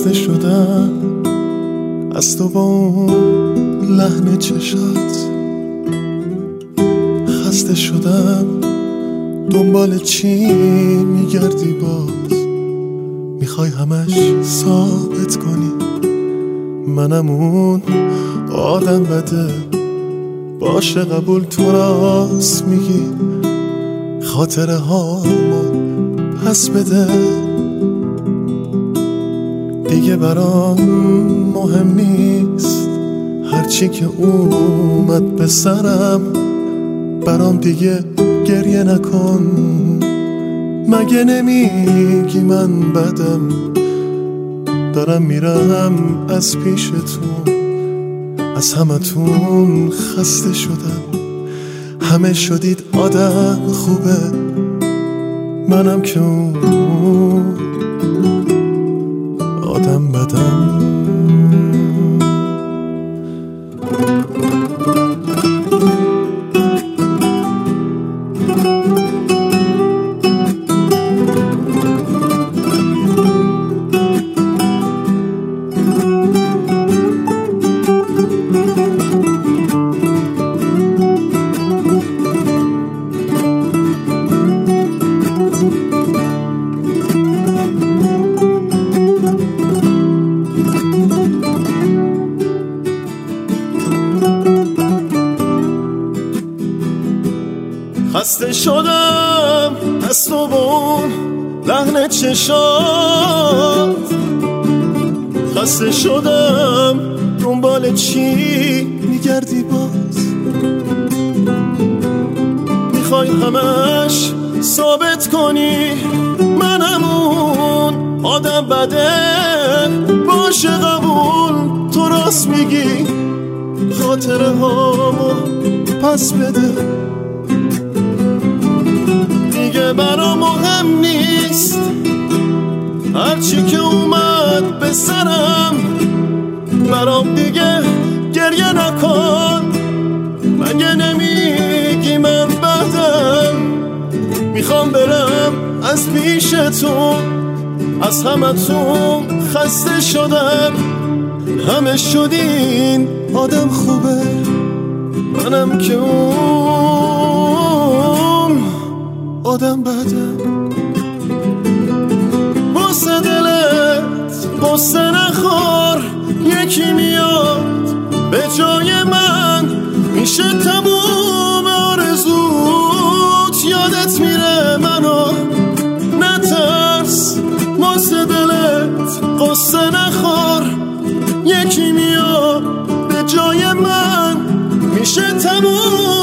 خسته شدم از تو با اون لحن چشات، خسته شدم دنبال چی میگردی باز، میخوای همش ثابت کنی منم اون آدم بده، باشه قبول تو راست میگی، خاطره هامو پس بده، دیگه برام مهم نیست هرچی که اومد به سرم، برام دیگه گریه نکن، مگه نمیگی من بدم، دارم میرم از پیشتون، از همتون خسته شدم، همه شدید آدم خوبه، منم که اون آدم بدم. خسته شدم از تو با اون لحن چشات، خسته شدم دنبال چی میگردی باز، میخوای همش ثابت کنی منم اون آدم بده، باشه قبول تو راست میگی، خاطره هامو پس بده، دیگه برام مهم نیست هرچی که اومد به سرم، برام دیگه گریه نکن، مگه نمیگی من بدم، میخوام برم از پیشتون، از همتون خسته شدم، همه شدین آدم خوبه، منم که اون آدم بدم، بوسه دلت بوسه نخور، یکی میاد به جای من، میشه تموم آرزوت، یادت میره منو نترس، بوسه دلت قصه نخور، یکی میاد به جای من، میشه تموم